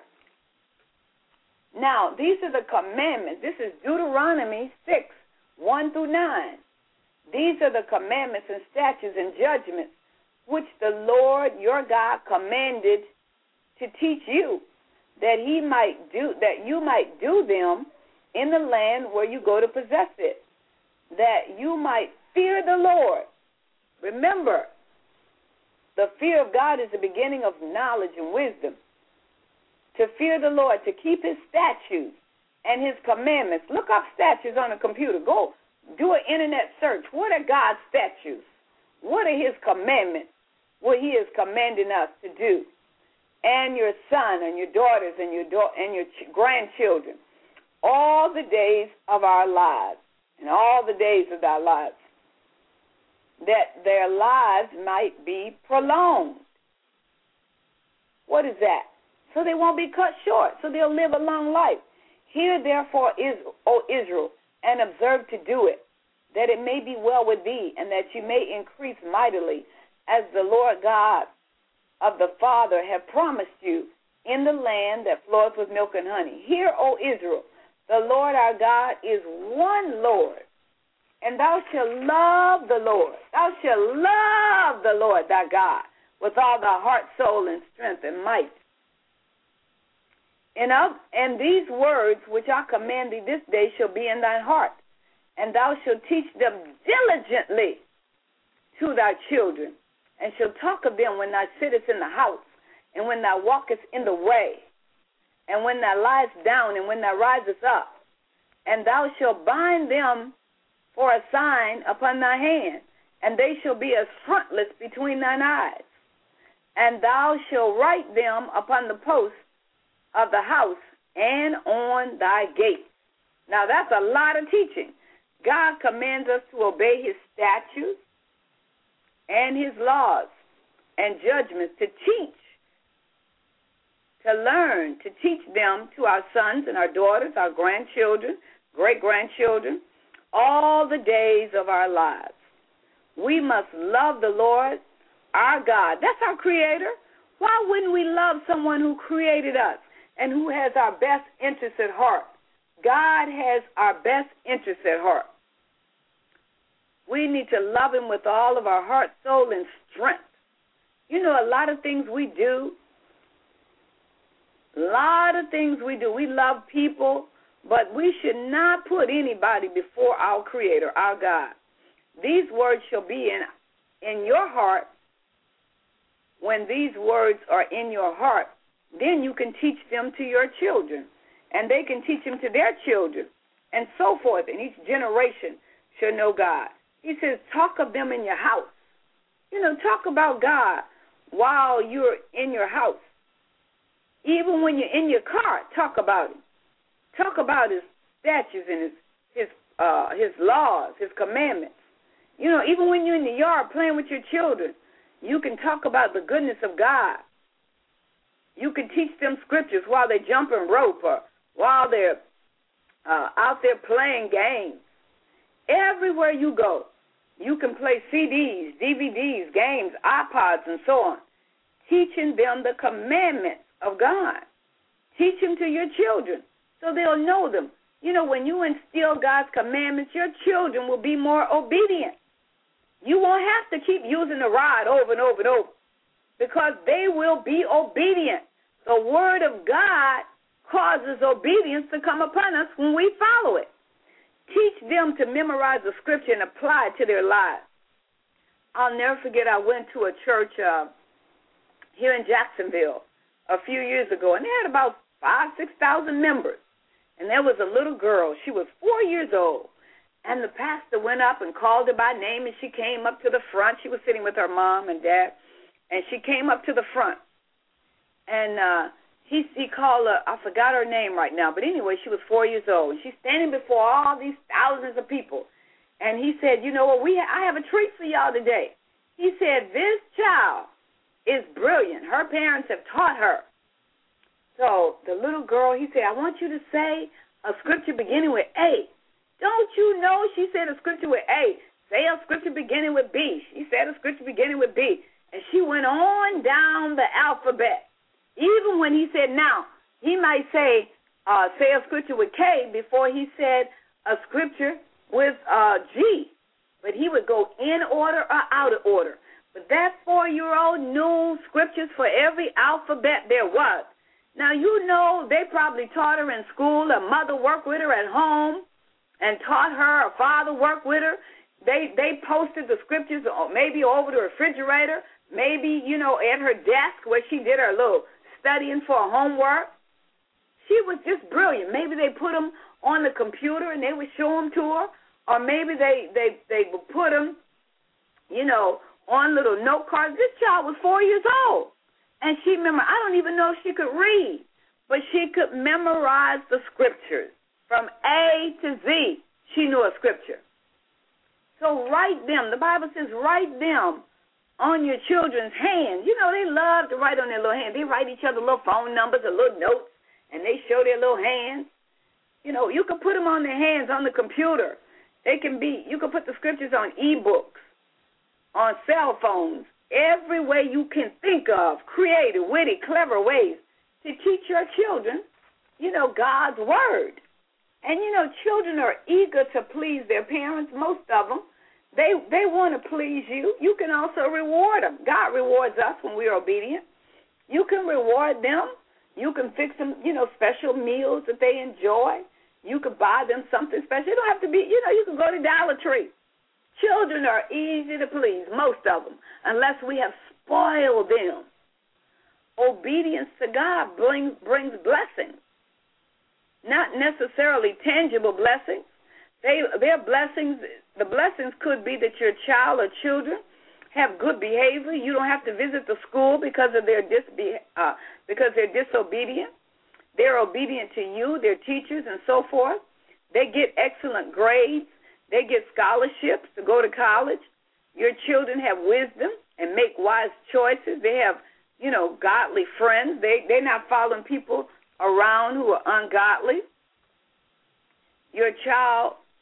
Now, these are the commandments. This is Deuteronomy six, one through nine. These are the commandments and statutes and judgments which the Lord your God commanded to teach you, that he might do that you might do them in the land where you go to possess it, that you might fear the Lord. Remember, the fear of God is the beginning of knowledge and wisdom. To fear the Lord, to keep his statutes and his commandments. Look up statutes on a computer. Go do an internet search. What are God's statutes? What are his commandments? What he is commanding us to do. And your son and your daughters and your da- and your ch- grandchildren. All the days of our lives. And all the days of our lives. That their lives might be prolonged. What is that? So they won't be cut short. So they'll live a long life. Hear therefore, is, O Israel, and observe to do it, that it may be well with thee, and that you may increase mightily, as the Lord God of the Father have promised you in the land that floweth with milk and honey. Hear, O Israel, the Lord our God is one Lord, and thou shalt love the Lord. Thou shalt love the Lord thy God with all thy heart, soul, and strength, and might. And, of, and these words which I command thee this day shall be in thine heart, and thou shalt teach them diligently to thy children, and shalt talk of them when thou sittest in the house, and when thou walkest in the way, and when thou liest down, and when thou risest up. And thou shalt bind them for a sign upon thy hand, and they shall be as frontlets between thine eyes. And thou shalt write them upon the posts of the house and on thy gates. Now that's a lot of teaching. God commands us to obey his statutes and his laws and judgments, to teach, to learn, to teach them to our sons and our daughters, our grandchildren, great-grandchildren, all the days of our lives. We must love the Lord, our God. That's our Creator. Why wouldn't we love someone who created us and who has our best interests at heart? God has our best interests at heart. We need to love him with all of our heart, soul, and strength. You know, a lot of things we do, a lot of things we do. We love people, but we should not put anybody before our Creator, our God. These words shall be in, in your heart. When these words are in your heart, then you can teach them to your children, and they can teach them to their children, and so forth, and each generation shall know God. He says, talk of them in your house. You know, talk about God while you're in your house. Even when you're in your car, talk about him. Talk about his statutes and his his uh, his laws, his commandments. You know, even when you're in the yard playing with your children, you can talk about the goodness of God. You can teach them scriptures while they're jumping rope or while they're uh, out there playing games. Everywhere you go, you can play C Ds, D V Ds, games, iPods, and so on, teaching them the commandments of God. Teach them to your children so they'll know them. You know, when you instill God's commandments, your children will be more obedient. You won't have to keep using the rod over and over and over because they will be obedient. The word of God causes obedience to come upon us when we follow it. Teach them to memorize the scripture and apply it to their lives. I'll never forget, I went to a church uh, here in Jacksonville a few years ago, and they had about five, six thousand members. And there was a little girl. She was four years old. And the pastor went up and called her by name, and she came up to the front. She was sitting with her mom and dad, and she came up to the front. And uh, he he called her, I forgot her name right now, but anyway, she was four years old. And she's standing before all these thousands of people. And he said, you know what, we ha- I have a treat for y'all today. He said, this child is brilliant. Her parents have taught her. So the little girl, he said, I want you to say a scripture beginning with A. Don't you know, she said a scripture with A. Say a scripture beginning with B. She said a scripture beginning with B. And she went on down the alphabet. Even when he said, now, he might say, uh, say a scripture with K before he said a scripture with uh, G. But he would go in order or out of order. But that four-year-old knew scriptures for every alphabet there was. Now, you know, they probably taught her in school. Her mother worked with her at home and taught her. Her father worked with her. They they posted the scriptures maybe over the refrigerator, maybe, you know, at her desk where she did her little studying for her homework. She was just brilliant. Maybe they put them on the computer and they would show them to her, or maybe they, they, they would put them, you know, on little note cards. This child was four years old. And she memorized, I don't even know if she could read, but she could memorize the scriptures. From A to Z, she knew a scripture. So write them. The Bible says write them on your children's hands. You know, they love to write on their little hands. They write each other little phone numbers or little notes, and they show their little hands. You know, you can put them on their hands on the computer. They can be, you can put the scriptures on e-books, on cell phones. Every way you can think of, creative, witty, clever ways to teach your children, you know, God's word. And, you know, children are eager to please their parents, most of them. They they want to please you. You can also reward them. God rewards us when we're obedient. You can reward them. You can fix them, you know, special meals that they enjoy. You can buy them something special. It don't have to be, you know, you can go to Dollar Tree. Children are easy to please, most of them, unless we have spoiled them. Obedience to God brings, brings blessings, not necessarily tangible blessings. They, their blessings, the blessings could be that your child or children have good behavior. You don't have to visit the school because of their disbe- uh, because they're disobedient. They're obedient to you, their teachers, and so forth. They get excellent grades. They get scholarships to go to college. Your children have wisdom and make wise choices. They have, you know, godly friends. They, they're not following people around who are ungodly. Your child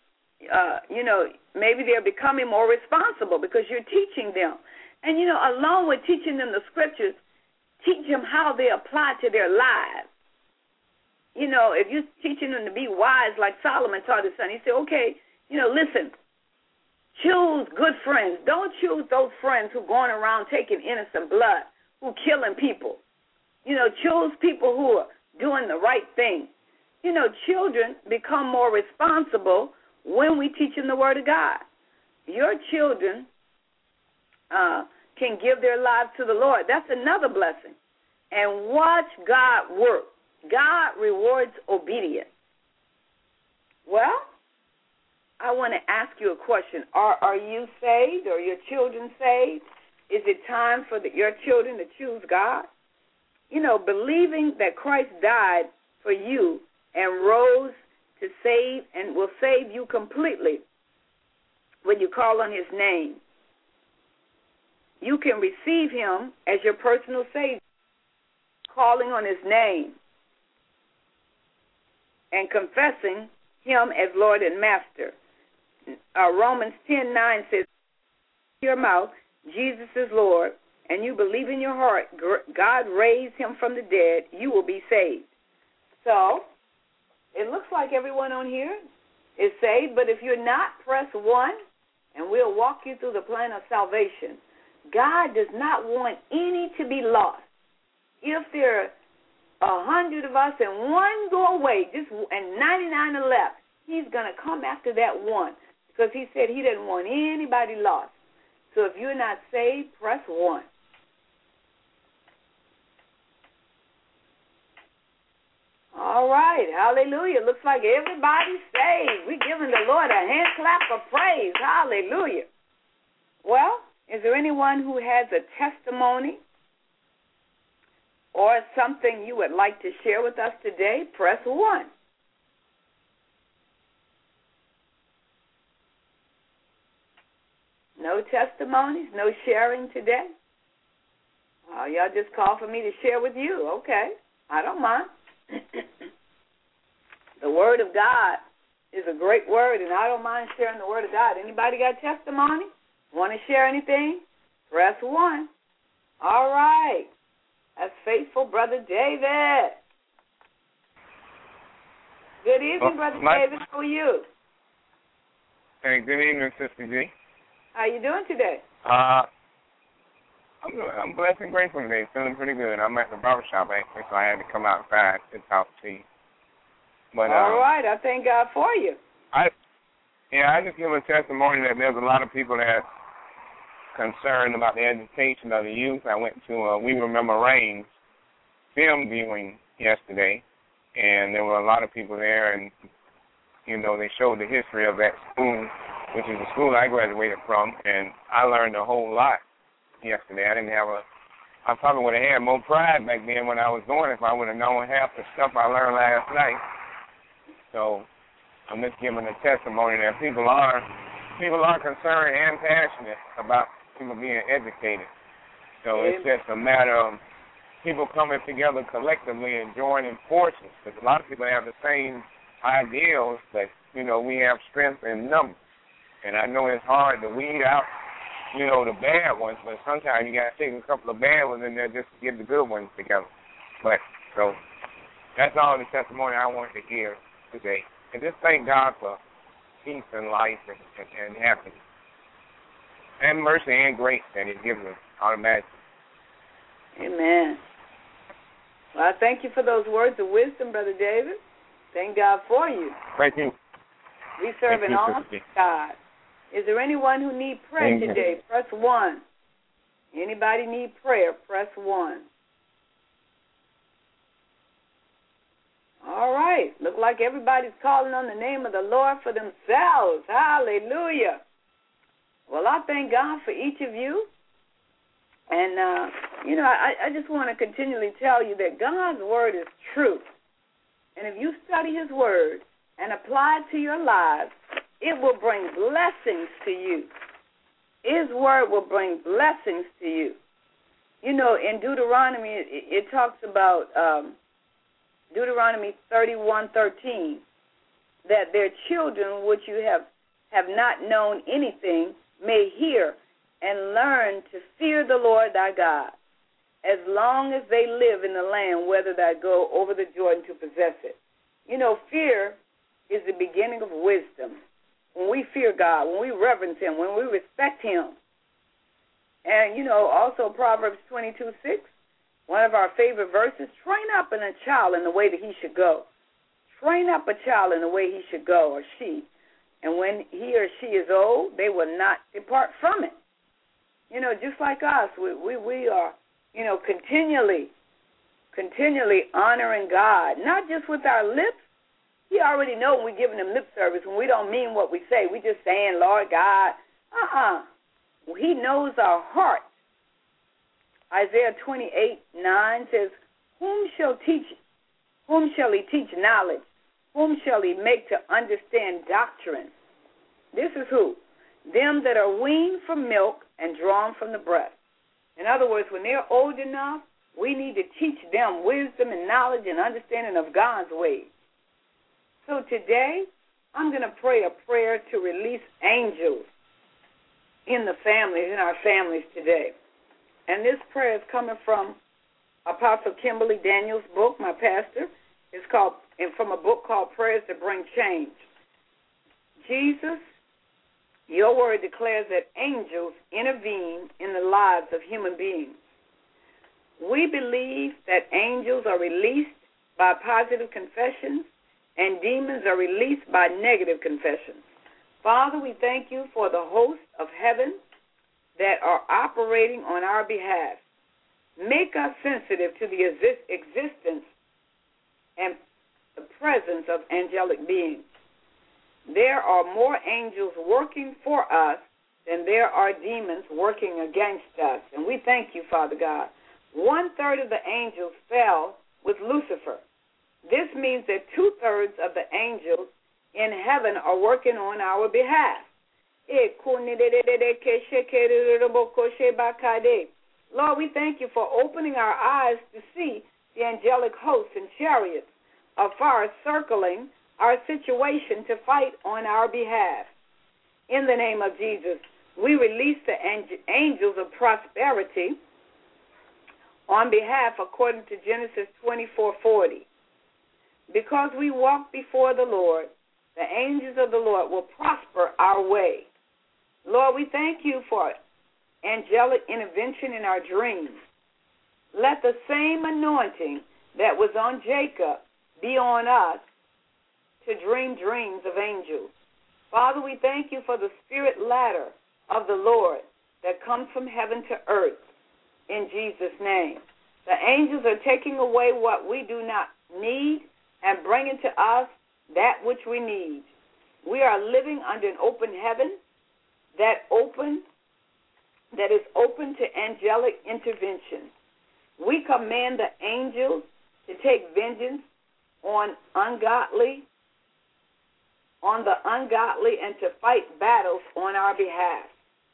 uh, you know, maybe they're becoming more responsible because you're teaching them. And, you know, along with teaching them the scriptures, teach them how they apply to their lives. You know, if you're teaching them to be wise like Solomon taught his son, he said, okay, you know, listen, choose good friends. Don't choose those friends who are going around taking innocent blood, who are killing people. You know, choose people who are doing the right thing. You know, children become more responsible when we teach them the Word of God. Your children uh, can give their lives to the Lord. That's another blessing. And watch God work. God rewards obedience. Well, I want to ask you a question. Are, are you saved? Are your children saved? Is it time for the, your children to choose God? You know, believing that Christ died for you and rose to save and will save you completely when you call on his name. You can receive him as your personal Savior, calling on his name and confessing him as Lord and Master. Uh, Romans ten nine says, your mouth, Jesus is Lord, and you believe in your heart, God raised him from the dead, you will be saved. So, it looks like everyone on here is saved, but if you're not, press one, and we'll walk you through the plan of salvation. God does not want any to be lost. If there are a hundred of us and one go away, just and ninety-nine are left, he's going to come after that one because he said he didn't want anybody lost. So if you're not saved, press one. All right, hallelujah. Looks like everybody's saved. We're giving the Lord a hand clap of praise. Hallelujah. Well, is there anyone who has a testimony or something you would like to share with us today? Press one. No testimonies, no sharing today? Oh, y'all just called for me to share with you. Okay, I don't mind. The Word of God is a great word, and I don't mind sharing the Word of God. Anybody got testimony? Want to share anything? Press one. All right. That's faithful Brother David. Good evening, well, Brother my, David. How are you? Hey, good evening, Sister G. How you doing today? Uh, I'm, I'm blessed and grateful today. Feeling pretty good. I'm at the barbershop, actually, so I had to come outside to talk to you. But, All um, right. I thank God for you. I, yeah, I just give a testimony that there's a lot of people that are concerned about the education of the youth. I went to a We Remember Rain film viewing yesterday, and there were a lot of people there, and, you know, they showed the history of that school, which is the school I graduated from, and I learned a whole lot yesterday. I didn't have a, I probably would have had more pride back then when I was going if I would have known half the stuff I learned last night. So I'm just giving a testimony that people are, people are concerned and passionate about people being educated. So it's just a matter of people coming together collectively and joining forces. Because a lot of people have the same ideals, but, you know, we have strength in numbers. And I know it's hard to weed out, you know, the bad ones, but sometimes you got to take a couple of bad ones in there just to get the good ones together. But, so, that's all the testimony I wanted to hear today. And just thank God for peace and life and, and, and happiness. And mercy and grace that He gives us automatically. Amen. Well, I thank you for those words of wisdom, Brother David. Thank God for you. Thank you. We serve an awesome God. Is there anyone who needs prayer Amen. today? Press one. Anybody need prayer? Press one. All right. Look like everybody's calling on the name of the Lord for themselves. Hallelujah. Well, I thank God for each of you. And, uh, you know, I, I just want to continually tell you that God's word is true. And if you study his word and apply it to your lives, it will bring blessings to you. His word will bring blessings to you. You know, in Deuteronomy, it, it talks about um, Deuteronomy thirty-one thirteen, that their children, which you have have not known anything may hear and learn to fear the Lord thy God, as long as they live in the land whither thou go over the Jordan to possess it. You know, fear is the beginning of wisdom. When we fear God, when we reverence him, when we respect him. And, you know, also Proverbs twenty-two six, one of our favorite verses, train up in a child in the way that he should go. Train up a child in the way he should go, or she. And when he or she is old, they will not depart from it. You know, just like us, we we, we are, you know, continually, continually honoring God, not just with our lips. He already knows when we're giving him lip service, when we don't mean what we say. We just saying, Lord God. Uh-uh. He knows our heart. Isaiah twenty-eight nine says, Whom shall teach? Whom shall he teach knowledge? Whom shall he make to understand doctrine? This is who? Them that are weaned from milk and drawn from the breast. In other words, when they're old enough, we need to teach them wisdom and knowledge and understanding of God's ways. So today, I'm going to pray a prayer to release angels in the families, in our families today. And this prayer is coming from Apostle Kimberly Daniels' book, my pastor. It's called, and from a book called Prayers to Bring Change. Jesus, your word declares that angels intervene in the lives of human beings. We believe that angels are released by positive confessions and demons are released by negative confessions. Father, we thank you for the hosts of heaven that are operating on our behalf. Make us sensitive to the exist- existence and the presence of angelic beings. There are more angels working for us than there are demons working against us. And we thank you, Father God. One-third of the angels fell with Lucifer. This means that two-thirds of the angels in heaven are working on our behalf. Lord, we thank you for opening our eyes to see the angelic hosts and chariots afar circling our situation to fight on our behalf. In the name of Jesus, we release the angels of prosperity on behalf according to Genesis twenty-four forty. Because we walk before the Lord, the angels of the Lord will prosper our way. Lord, we thank you for angelic intervention in our dreams. Let the same anointing that was on Jacob be on us to dream dreams of angels. Father, we thank you for the spirit ladder of the Lord that comes from heaven to earth in Jesus' name. The angels are taking away what we do not need and bringing to us that which we need. We are living under an open heaven that open that is open to angelic intervention. We command the angels to take vengeance on ungodly, on the ungodly, and to fight battles on our behalf.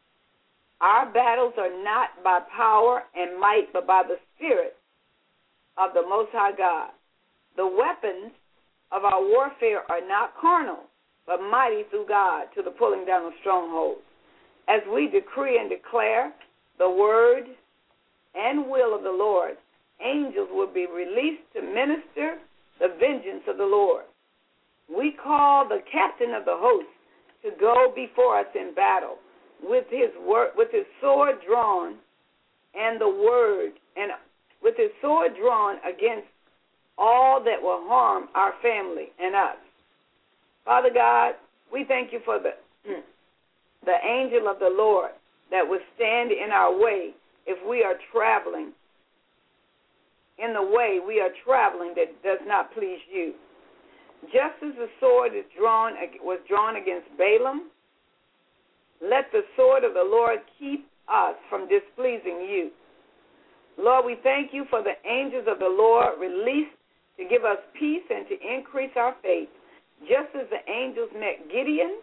Our battles are not by power and might, but by the Spirit of the Most High God. The weapons of our warfare are not carnal, but mighty through God to the pulling down of strongholds. As we decree and declare the word and will of the Lord, angels will be released to minister the vengeance of the Lord. We call the captain of the host to go before us in battle with his word, with his sword drawn, and the word, and with his sword drawn against all that will harm our family and us. Father God, we thank you for the the angel of the Lord that will stand in our way if we are traveling in the way we are traveling that does not please you. Just as the sword is drawn was drawn against Balaam, let the sword of the Lord keep us from displeasing you. Lord, we thank you for the angels of the Lord released to give us peace and to increase our faith. Just as the angels met Gideon,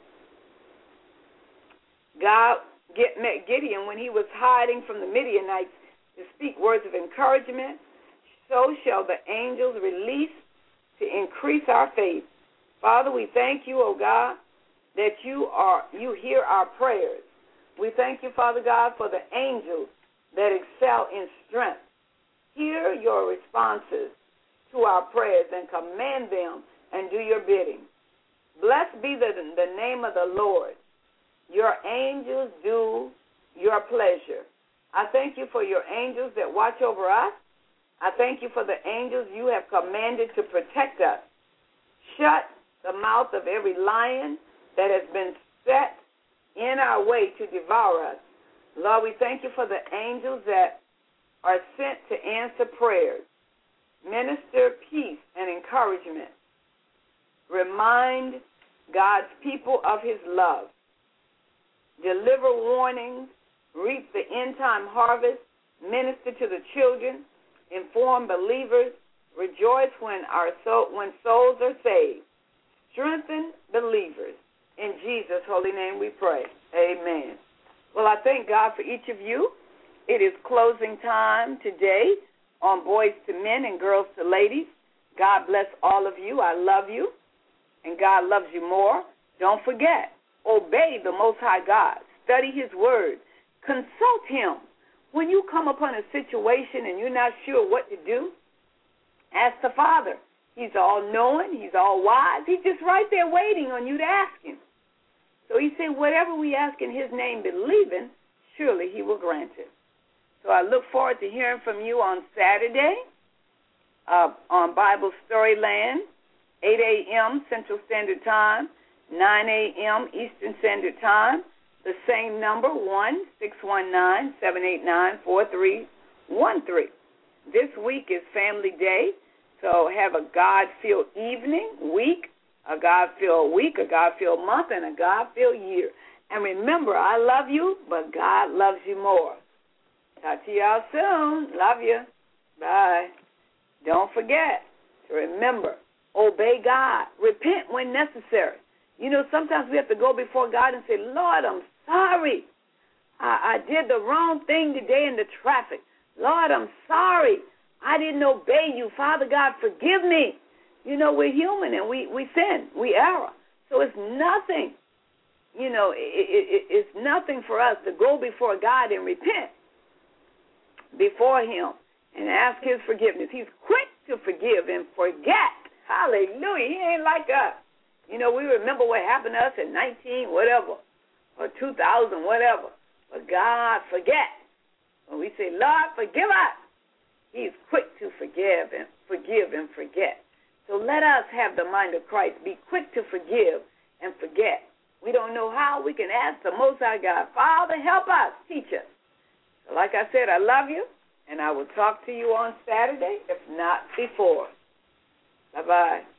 God met Gideon when he was hiding from the Midianites to speak words of encouragement, so shall the angels release to increase our faith. Father, we thank you, O God, that you are you hear our prayers. We thank you, Father God, for the angels that excel in strength. Hear your responses to our prayers and command them and do your bidding. Blessed be the, the name of the Lord. Your angels do your pleasure. I thank you for your angels that watch over us. I thank you for the angels you have commanded to protect us. Shut the mouth of every lion that has been set in our way to devour us. Lord, we thank you for the angels that are sent to answer prayers, minister peace and encouragement, remind God's people of his love, deliver warnings, reap the end-time harvest, minister to the children, inform believers, rejoice when our soul, when souls are saved, strengthen believers. In Jesus' holy name we pray. Amen. Well, I thank God for each of you. It is closing time today on Boys to Men and Girls to Ladies. God bless all of you. I love you, and God loves you more. Don't forget, obey the Most High God. Study his word. Consult him. When you come upon a situation and you're not sure what to do, ask the Father. He's all-knowing. He's all-wise. He's just right there waiting on you to ask him. So he said, whatever we ask in his name, believing, surely he will grant it. So I look forward to hearing from you on Saturday uh, on Bible Storyland, eight a.m. Central Standard Time, nine a.m. Eastern Standard Time. The same number, one six one nine, seven eight nine, four three one three. This week is Family Day, so have a God-filled evening, week, a God-filled week, a God-filled month, and a God-filled year. And remember, I love you, but God loves you more. Talk to y'all soon. Love you. Bye. Don't forget to remember, obey God. Repent when necessary. You know, sometimes we have to go before God and say, Lord, I'm sorry. I, I did the wrong thing today in the traffic. Lord, I'm sorry. I didn't obey you. Father God, forgive me. You know, we're human and we, we sin. We err. So it's nothing, you know, it, it, it's nothing for us to go before God and repent before him and ask his forgiveness. He's quick to forgive and forget. Hallelujah. He ain't like us. You know, we remember what happened to us in nineteen whatever or two thousand whatever. But God forget. When we say, Lord, forgive us, he's quick to forgive and forgive and forget. So let us have the mind of Christ. Be quick to forgive and forget. We don't know how. We can ask the Most High God, Father, help us, teach us. So like I said, I love you, and I will talk to you on Saturday, if not before. Bye-bye.